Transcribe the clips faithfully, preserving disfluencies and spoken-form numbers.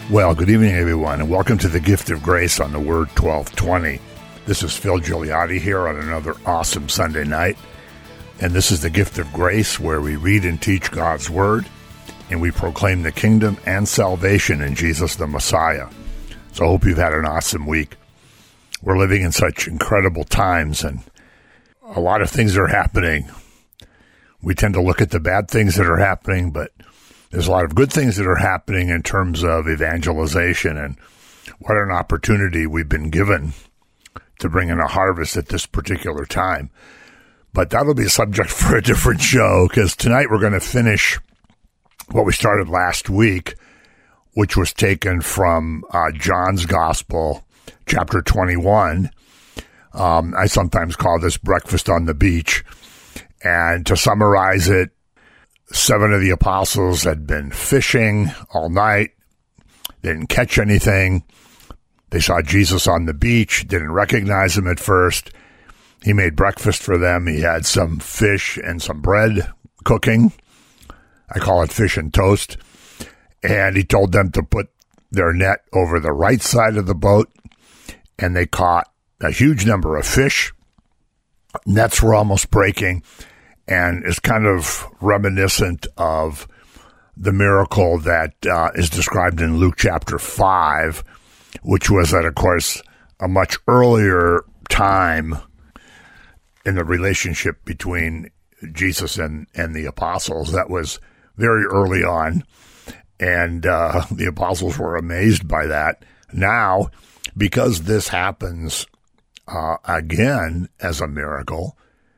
Well, good evening, everyone, and welcome to the Gift of Grace on the Word twelve twenty. This is Phil Gigliotti here on another awesome Sunday night, and this is the Gift of Grace, where we read and teach God's Word, and we proclaim the kingdom and salvation in Jesus the Messiah. So I hope you've had an awesome week. We're living in such incredible times, and a lot of things are happening. We tend to look at the bad things that are happening, but there's a lot of good things that are happening in terms of evangelization, and what an opportunity we've been given to bring in a harvest at this particular time. But that'll be a subject for a different show, because tonight we're going to finish what we started last week, which was taken from uh, John's Gospel, chapter twenty-one. Um, I sometimes call this Breakfast on the Beach. And to summarize it, seven of the apostles had been fishing all night. They didn't catch anything. They saw Jesus on the beach, didn't recognize him at first. He made breakfast for them. He had some fish and some bread cooking. I call it fish and toast. And he told them to put their net over the right side of the boat, and they caught a huge number of fish. Nets were almost breaking, and it's kind of reminiscent of the miracle that uh, is described in Luke chapter five, which was at, of course, a much earlier time in the relationship between Jesus and, and the apostles. That was very early on, and uh, the apostles were amazed by that. Now, because this happens uh, again as a miracle,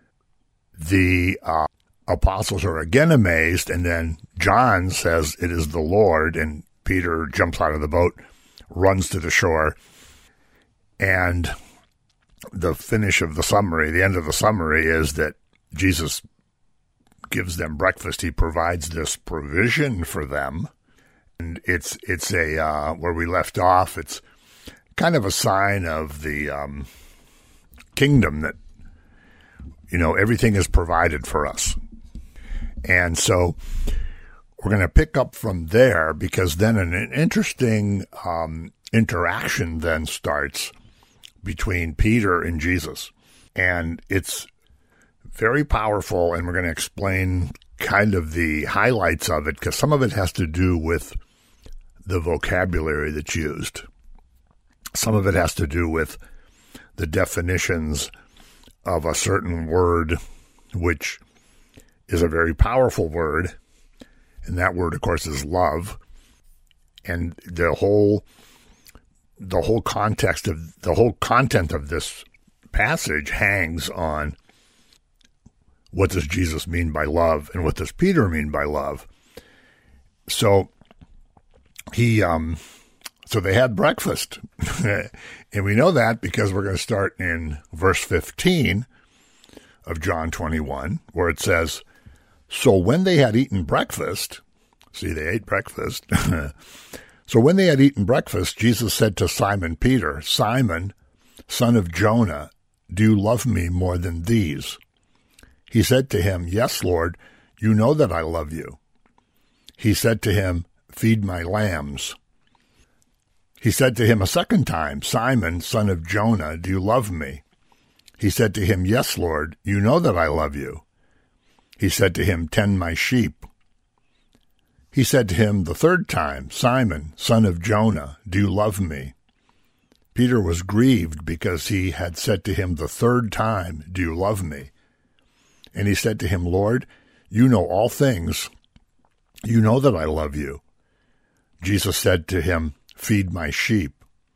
the uh, apostles are again amazed, and then John says it is the Lord, and Peter jumps out of the boat, runs to the shore, and the finish of the summary, the end of the summary, is that Jesus gives them breakfast. He provides this provision for them, and it's it's a uh, where we left off. It's kind of a sign of the um, kingdom that, you know, everything is provided for us. And so we're going to pick up from there, because then an interesting um, interaction then starts between Peter and Jesus. And it's very powerful, and we're going to explain kind of the highlights of it, because some of it has to do with the vocabulary that's used. Some of it has to do with the definitions of a certain word, which is a very powerful word, and that word, of course, is love. And the whole the whole context of the whole content of this passage hangs on what does Jesus mean by love, and what does Peter mean by love. So he um so they had breakfast. And we know that because we're going to start in verse fifteen of John twenty-one, where it says, "So when they had eaten breakfast," see, they ate breakfast. "So when they had eaten breakfast, Jesus said to Simon Peter, 'Simon, son of Jonah, do you love me more than these?' He said to him, 'Yes, Lord, you know that I love you.' He said to him, 'Feed my lambs.' He said to him a second time, 'Simon, son of Jonah, do you love me?' He said to him, 'Yes, Lord, you know that I love you.' He said to him, 'Tend my sheep.' He said to him the third time, 'Simon, son of Jonah, do you love me?' Peter was grieved because he had said to him the third time, 'Do you love me?' And he said to him, 'Lord, you know all things. You know that I love you.' Jesus said to him, 'Feed my sheep.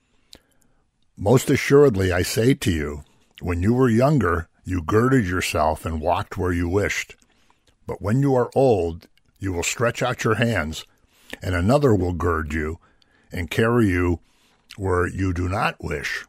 Most assuredly I say to you, when you were younger, you girded yourself and walked where you wished. But when you are old, you will stretch out your hands, and another will gird you and carry you where you do not wish.'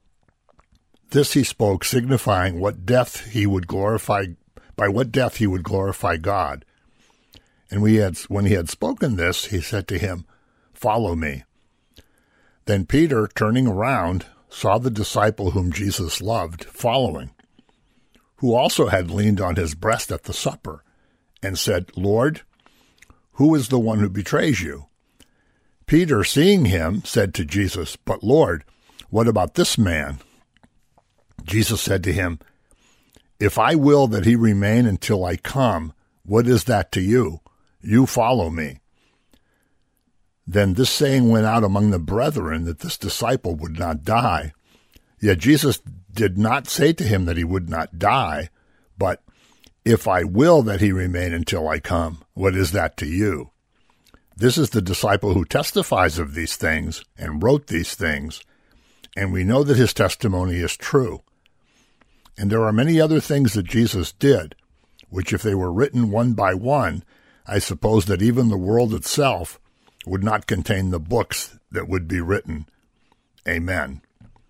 This he spoke, signifying what death he would glorify, by what death he would glorify God. And we had, when he had spoken this, he said to him, 'Follow me.' Then Peter, turning around, saw the disciple whom Jesus loved following, who also had leaned on his breast at the supper, and said, 'Lord, who is the one who betrays you?' Peter, seeing him, said to Jesus, "But Lord, what about this man?" Jesus said to him, "If I will that he remain until I come, what is that to you? You follow me." Then this saying went out among the brethren that this disciple would not die. Yet Jesus did not say to him that he would not die, but, "If I will that he remain until I come, what is that to you?" This is the disciple who testifies of these things and wrote these things, and we know that his testimony is true. And there are many other things that Jesus did, which if they were written one by one, I suppose that even the world itself would not contain the books that would be written. Amen.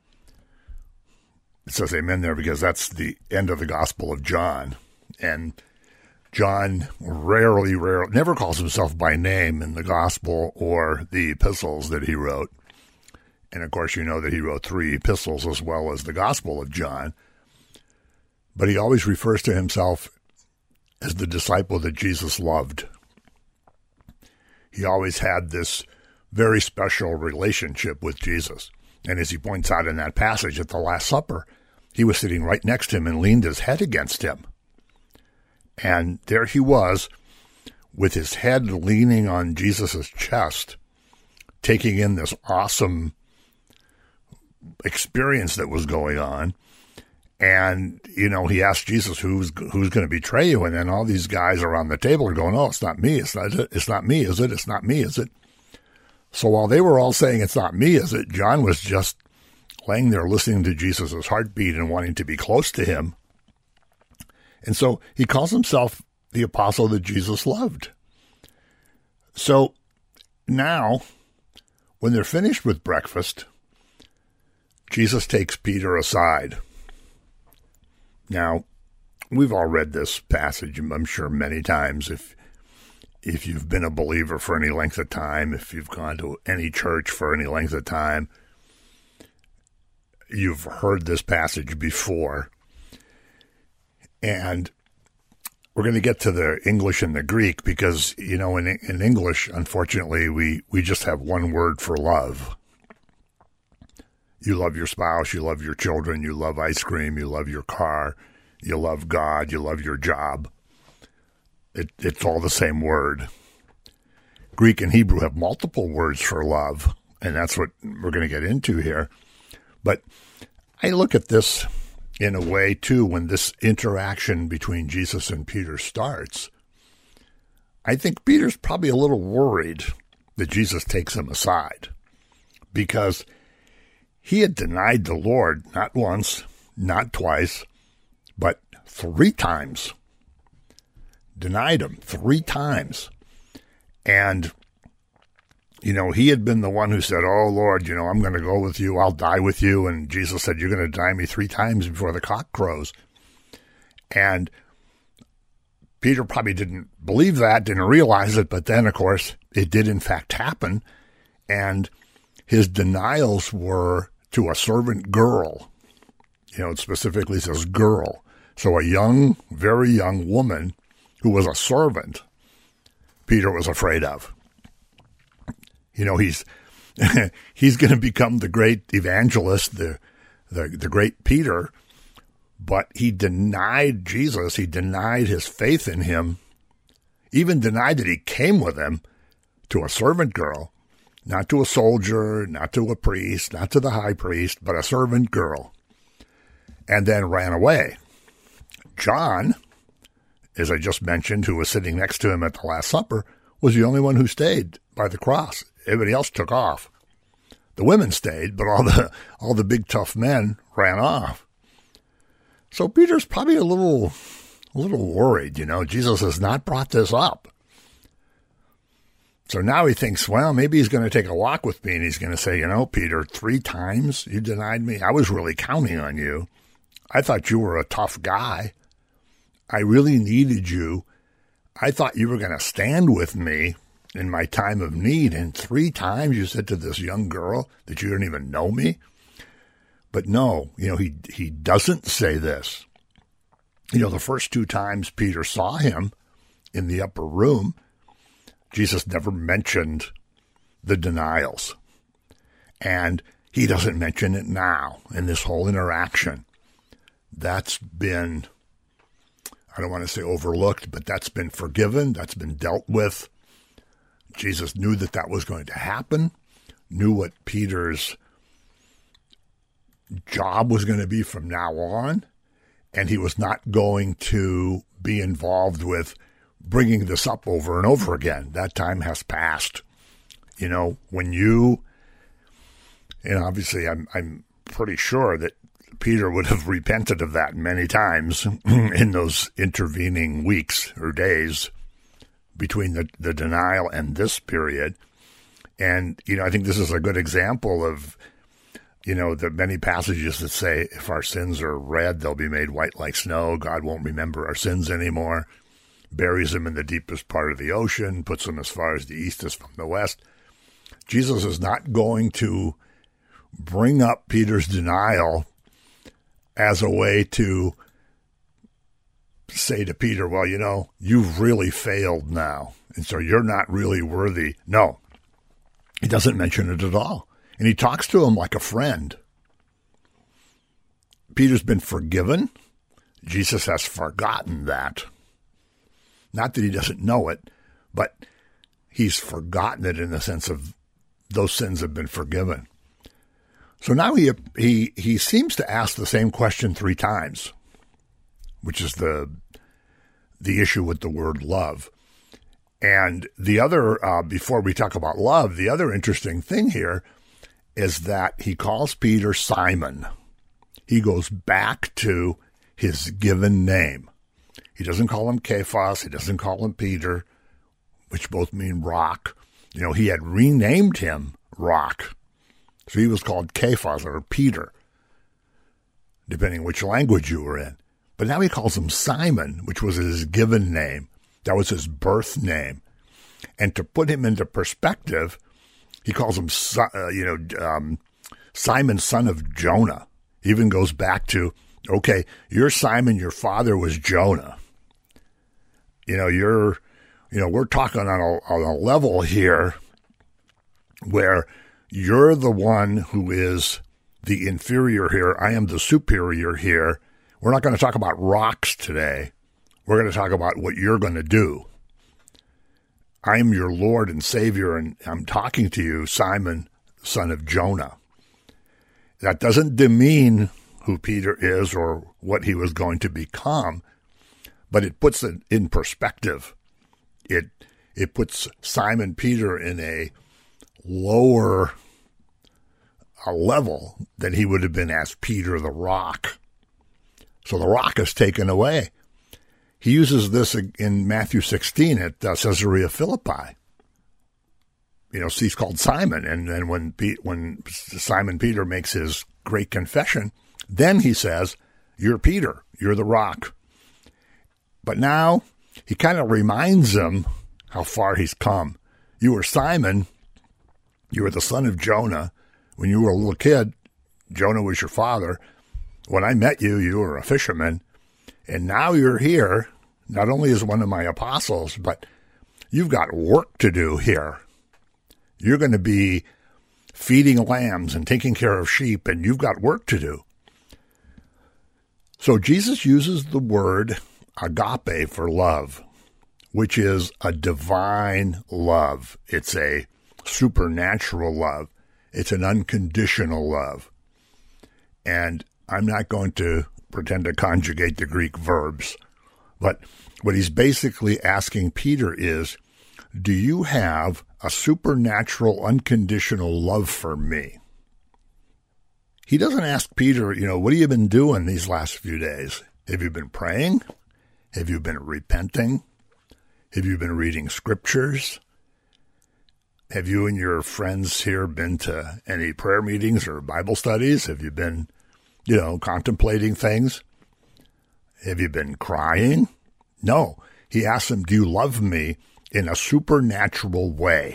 It says amen there because that's the end of the Gospel of John. And John rarely, rarely, never calls himself by name in the Gospel or the epistles that he wrote. And of course, you know that he wrote three epistles as well as the Gospel of John. But he always refers to himself as the disciple that Jesus loved. He always had this very special relationship with Jesus. And as he points out in that passage at the Last Supper, he was sitting right next to him and leaned his head against him. And there he was with his head leaning on Jesus' chest, taking in this awesome experience that was going on. And, you know, he asked Jesus, who's who's going to betray you? And then all these guys around the table are going, "Oh, it's not me. It's not, it's not me, is it? It's not me, is it?" So while they were all saying, "It's not me, is it?" John was just laying there listening to Jesus' heartbeat and wanting to be close to him. And so he calls himself the apostle that Jesus loved. So now, when they're finished with breakfast, Jesus takes Peter aside. Now, we've all read this passage, I'm sure, many times. If if you've been a believer for any length of time, if you've gone to any church for any length of time, you've heard this passage before. And we're going to get to the English and the Greek because, you know, in in English, unfortunately, we, we just have one word for love. You love your spouse, you love your children, you love ice cream, you love your car, you love God, you love your job. It, it's all the same word. Greek and Hebrew have multiple words for love, and that's what we're going to get into here. But I look at this in a way, too, when this interaction between Jesus and Peter starts. I think Peter's probably a little worried that Jesus takes him aside because he had denied the Lord not once, not twice, but three times. Denied him three times. And, you know, he had been the one who said, "Oh, Lord, you know, I'm going to go with you. I'll die with you." And Jesus said, "You're going to deny me three times before the cock crows." And Peter probably didn't believe that, didn't realize it. But then, of course, it did in fact happen. And his denials were to a servant girl. You know, it specifically says girl. So a young, very young woman who was a servant, Peter was afraid of. You know, he's he's going to become the great evangelist, the, the the great Peter, but he denied Jesus. He denied his faith in him, even denied that he came with him to a servant girl. Not to a soldier, not to a priest, not to the high priest, but a servant girl. And then ran away. John, as I just mentioned, who was sitting next to him at the Last Supper, was the only one who stayed by the cross. Everybody else took off. The women stayed, but all the all the big tough men ran off. So Peter's probably a little, a little worried, you know. Jesus has not brought this up. So now he thinks, well, maybe he's going to take a walk with me and he's going to say, "You know, Peter, three times you denied me. I was really counting on you. I thought you were a tough guy. I really needed you. I thought you were going to stand with me in my time of need. And three times you said to this young girl that you didn't even know me." But no, you know, he he doesn't say this. You know, the first two times Peter saw him in the upper room, Jesus never mentioned the denials. And he doesn't mention it now in this whole interaction. That's been, I don't want to say overlooked, but that's been forgiven. That's been dealt with. Jesus knew that that was going to happen, knew what Peter's job was going to be from now on, and he was not going to be involved with bringing this up over and over again. That time has passed. You know, when you, and obviously I'm I'm pretty sure that Peter would have repented of that many times in those intervening weeks or days between the, the denial and this period. And, you know, I think this is a good example of, you know, the many passages that say if our sins are red, they'll be made white like snow. God won't remember our sins anymore, buries them in the deepest part of the ocean, puts them as far as the east is from the west. Jesus is not going to bring up Peter's denial as a way to say to Peter, well, you know, you've really failed now, and so you're not really worthy. No, he doesn't mention it at all. And he talks to him like a friend. Peter's been forgiven. Jesus has forgotten that. Not that he doesn't know it, but he's forgotten it in the sense of those sins have been forgiven. So now he he he seems to ask the same question three times, which is the the issue with the word love. And the other, uh, before we talk about love, the other interesting thing here is that he calls Peter Simon. He goes back to his given name. He doesn't call him Cephas. He doesn't call him Peter, which both mean rock. You know, he had renamed him Rock. So he was called Cephas or Peter, depending which language you were in. But now he calls him Simon, which was his given name. That was his birth name. And to put him into perspective, he calls him, uh, you know, um, Simon, son of Jonah. He even goes back to, okay, you're Simon, your father was Jonah. You know, you're, you know, we're talking on a, on a level here where you're the one who is the inferior here. I am the superior here. We're not going to talk about rocks today. We're going to talk about what you're going to do. I'm your Lord and Savior, and I'm talking to you, Simon, son of Jonah. That doesn't demean who Peter is or what he was going to become, but it puts it in perspective. It it puts Simon Peter in a lower a level than he would have been as Peter the Rock. So the rock is taken away. He uses this in Matthew sixteen at uh, Caesarea Philippi. You know, he's called Simon, and then when Pete, when Simon Peter makes his great confession, then he says, "You're Peter. You're the rock." But now he kind of reminds him how far he's come. You were Simon. You were the son of Jonah. When you were a little kid, Jonah was your father. When I met you, you were a fisherman. And now you're here, not only as one of my apostles, but you've got work to do here. You're going to be feeding lambs and taking care of sheep, and you've got work to do. So Jesus uses the word agape for love, which is a divine love. It's a supernatural love. It's an unconditional love. And I'm not going to pretend to conjugate the Greek verbs, but what he's basically asking Peter is, do you have a supernatural, unconditional love for me? He doesn't ask Peter, you know, what have you been doing these last few days? Have you been praying? Have you been repenting? Have you been reading scriptures? Have you and your friends here been to any prayer meetings or Bible studies? Have you been, you know, contemplating things? Have you been crying? No. He asks them, do you love me in a supernatural way?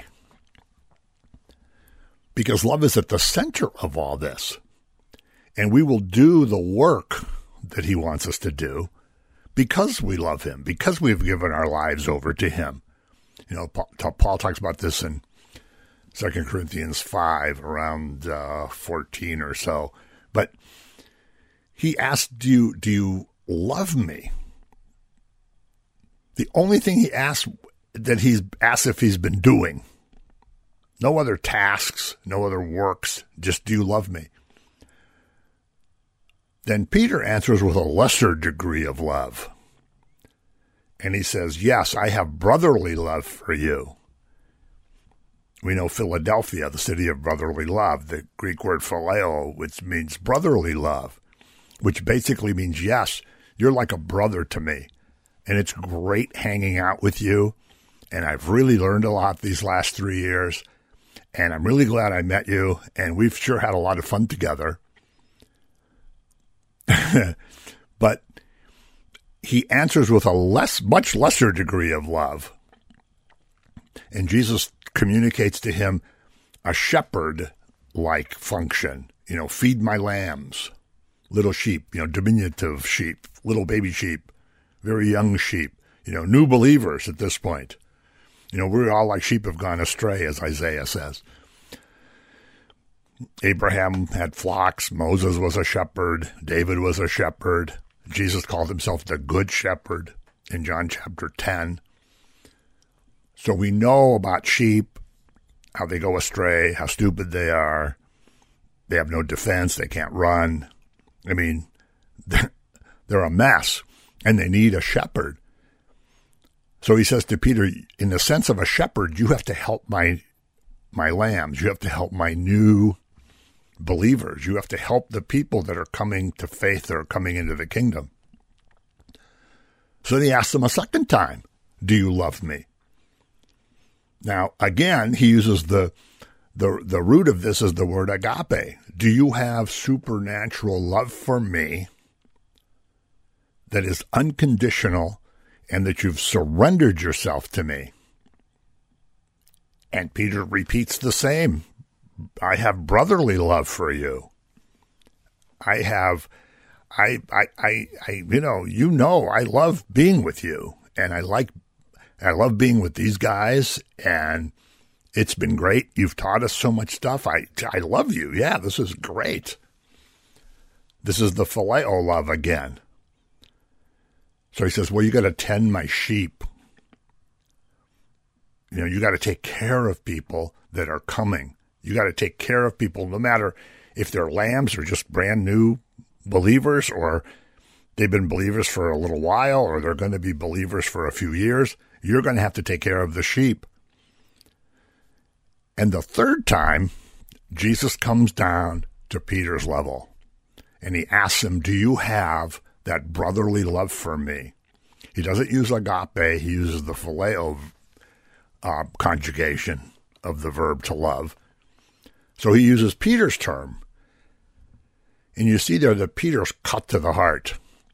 Because love is at the center of all this. And we will do the work that he wants us to do because we love him, because we've given our lives over to him. You know, Paul, Paul talks about this in Second Corinthians five, around uh, fourteen or so. But he asked, do you, do you love me? The only thing he asked that he's asked if he's been doing. No other tasks, no other works, just do you love me? Then Peter answers with a lesser degree of love. And he says, yes, I have brotherly love for you. We know Philadelphia, the city of brotherly love, the Greek word phileo, which means brotherly love, which basically means, yes, you're like a brother to me. And it's great hanging out with you. And I've really learned a lot these last three years. And I'm really glad I met you. And we've sure had a lot of fun together. But he answers with a less, much lesser degree of love. And Jesus communicates to him a shepherd-like function. You know, feed my lambs, little sheep, you know, diminutive sheep, little baby sheep, very young sheep, you know, new believers at this point. You know, we're all like sheep have gone astray, as Isaiah says. Abraham had flocks. Moses was a shepherd. David was a shepherd. Jesus called himself the Good Shepherd in John chapter ten. So we know about sheep, how they go astray, how stupid they are. They have no defense. They can't run. I mean, they're a mess, and they need a shepherd. So he says to Peter, in the sense of a shepherd, you have to help my my lambs. You have to help my new believers. You have to help the people that are coming to faith, that are coming into the kingdom. So then he asks them a second time, do you love me? Now, again, he uses the, the, the root of this is the word agape. Do you have supernatural love for me that is unconditional and that you've surrendered yourself to me? And Peter repeats the same. I have brotherly love for you. I have, I, I, I, I, you know, you know, I love being with you, and I like, I love being with these guys, and it's been great. You've taught us so much stuff. I, I love you. Yeah, this is great. This is the phileo love again. So he says, well, you got to tend my sheep. You know, you got to take care of people that are coming. You got to take care of people no matter if they're lambs or just brand new believers, or they've been believers for a little while, or they're going to be believers for a few years. You're going to have to take care of the sheep. And the third time, Jesus comes down to Peter's level, and he asks him, do you have that brotherly love for me? He doesn't use agape. He uses the phileo uh, conjugation of the verb to love. So he uses Peter's term. And you see there that Peter's cut to the heart.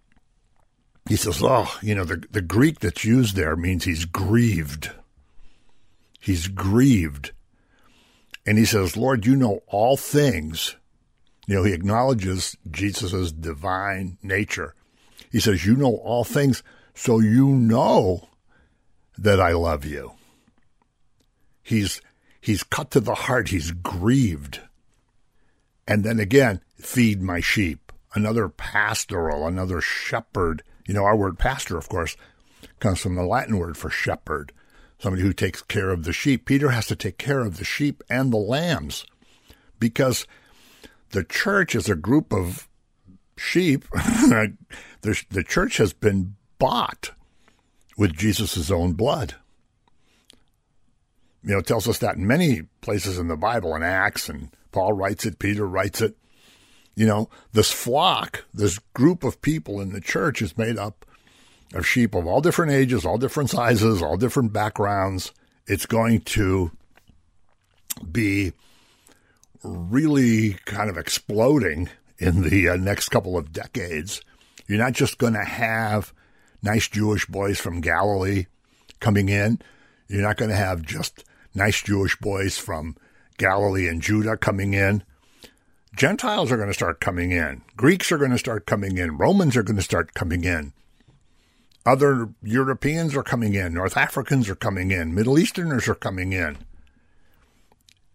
He says, oh, you know, the, the Greek that's used there means he's grieved. He's grieved. And he says, Lord, you know all things. You know, he acknowledges Jesus' divine nature. He says, you know all things, so you know that I love you. He's he's cut to the heart. He's grieved. And then again, feed my sheep. Another pastoral, another shepherd. You know, our word pastor, of course, comes from the Latin word for shepherd, somebody who takes care of the sheep. Peter has to take care of the sheep and the lambs because the church is a group of sheep. the, the church has been bought with Jesus' own blood. You know, it tells us that in many places in the Bible, in Acts, and Paul writes it, Peter writes it. You know, this flock, this group of people in the church is made up of sheep of all different ages, all different sizes, all different backgrounds. It's going to be really kind of exploding in the uh, next couple of decades. You're not just going to have nice Jewish boys from Galilee coming in. You're not going to have just nice Jewish boys from Galilee and Judah coming in. Gentiles are going to start coming in. Greeks are going to start coming in. Romans are going to start coming in. Other Europeans are coming in. North Africans are coming in. Middle Easterners are coming in.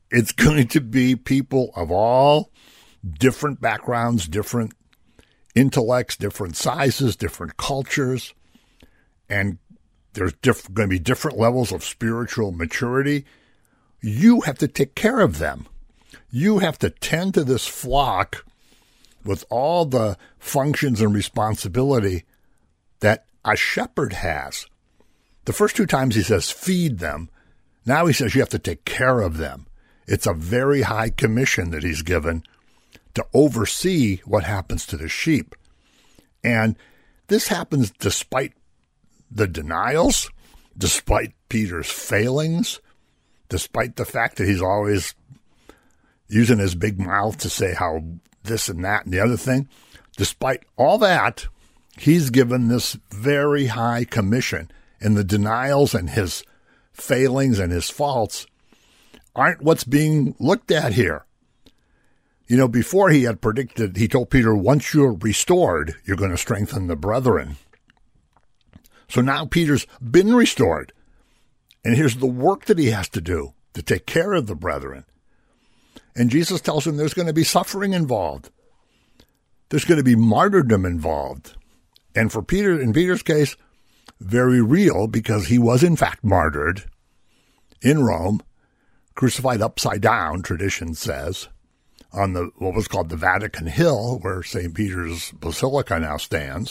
it's going to be people of all different backgrounds, different intellects, different sizes, different cultures, and there's diff- going to be different levels of spiritual maturity. You have to take care of them. You have to tend to this flock with all the functions and responsibility that a shepherd has. The first two times he says, feed them. Now he says you have to take care of them. It's a very high commission that he's given to oversee what happens to the sheep. And this happens despite the denials, despite Peter's failings, despite the fact that he's always using his big mouth to say how this and that and the other thing. Despite all that, he's given this very high commission, and the denials and his failings and his faults aren't what's being looked at here. You know, before he had predicted, he told Peter, once you're restored, you're going to strengthen the brethren. So now Peter's been restored. And here's the work that he has to do to take care of the brethren. And Jesus tells him there's going to be suffering involved. There's going to be martyrdom involved. And for Peter, in Peter's case, very real, because he was in fact martyred in Rome, crucified upside down, tradition says, on the what was called the Vatican Hill, where Saint Peter's Basilica now stands.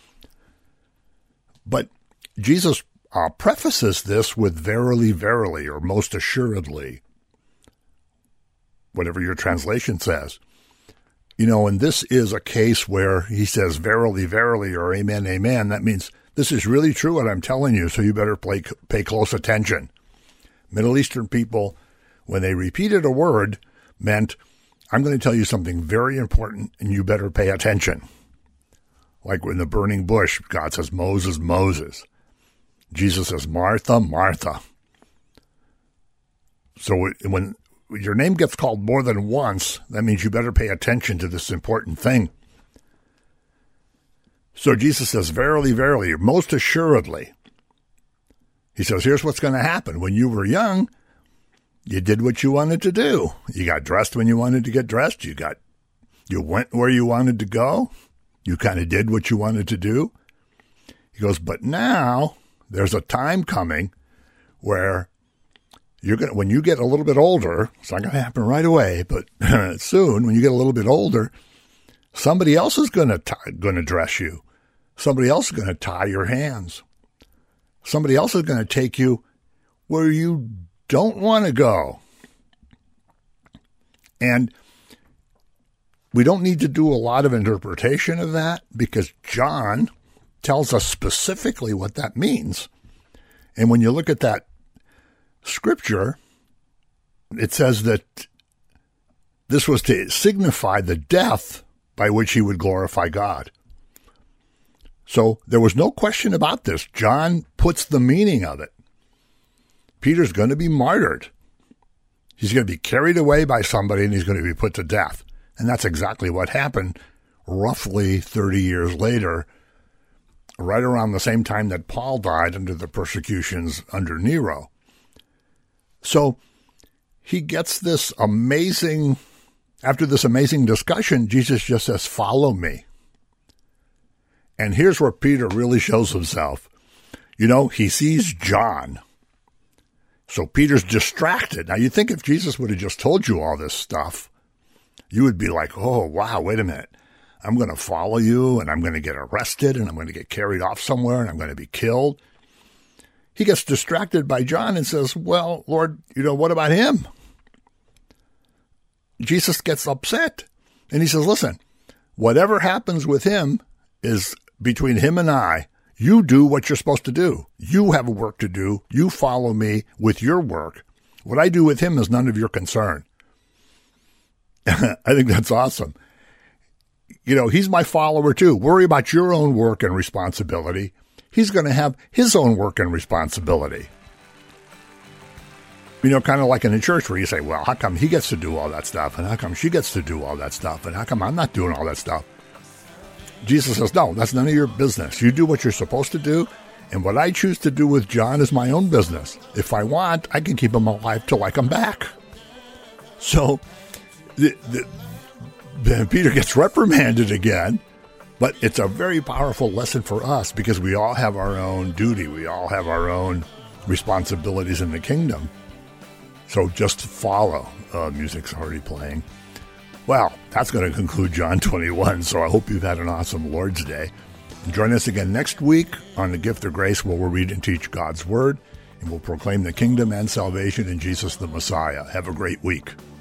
But Jesus uh, prefaces this with verily, verily, or most assuredly, whatever your translation says. You know, and this is a case where he says verily, verily, or amen, amen. That means this is really true what I'm telling you, so you better play, pay close attention. Middle Eastern people, when they repeated a word, meant, I'm going to tell you something very important, and you better pay attention. Like in the burning bush, God says, Moses, Moses. Jesus says, Martha, Martha. So when your name gets called more than once, that means you better pay attention to this important thing. So Jesus says, verily, verily, most assuredly. He says, here's what's going to happen. When you were young, you did what you wanted to do. You got dressed when you wanted to get dressed. You got, you went where you wanted to go. You kind of did what you wanted to do. He goes, but now there's a time coming where you're going to, when you get a little bit older, it's not going to happen right away, but soon, when you get a little bit older, somebody else is going to tie, going to dress you. Somebody else is going to tie your hands. Somebody else is going to take you where you don't want to go. And we don't need to do a lot of interpretation of that because John tells us specifically what that means. And when you look at that scripture, it says that this was to signify the death by which he would glorify God. So there was no question about this. John puts the meaning of it. Peter's going to be martyred. He's going to be carried away by somebody and he's going to be put to death. And that's exactly what happened roughly thirty years later, right around the same time that Paul died under the persecutions under Nero. So he gets this amazing, after this amazing discussion, Jesus just says, follow me. And here's where Peter really shows himself. You know, he sees John. So Peter's distracted. Now, you think if Jesus would have just told you all this stuff, you would be like, oh, wow, wait a minute. I'm going to follow you, and I'm going to get arrested, and I'm going to get carried off somewhere, and I'm going to be killed. He gets distracted by John and says, well, Lord, you know, what about him? Jesus gets upset, and he says, listen, whatever happens with him is between him and I. You do what you're supposed to do. You have a work to do. You follow me with your work. What I do with him is none of your concern. I think that's awesome. You know, he's my follower too. Worry about your own work and responsibility. He's going to have his own work and responsibility. You know, kind of like in a church where you say, well, how come he gets to do all that stuff? And how come she gets to do all that stuff? And how come I'm not doing all that stuff? Jesus says, no, that's none of your business. You do what you're supposed to do. And what I choose to do with John is my own business. If I want, I can keep him alive till I come back. So the, the, the, Peter gets reprimanded again, but it's a very powerful lesson for us because we all have our own duty. We all have our own responsibilities in the kingdom. So just follow. Uh, music's already playing. Well, that's going to conclude John twenty-one, so I hope you've had an awesome Lord's Day. And join us again next week on The Gift of Grace, where we'll read and teach God's Word, and we'll proclaim the kingdom and salvation in Jesus the Messiah. Have a great week.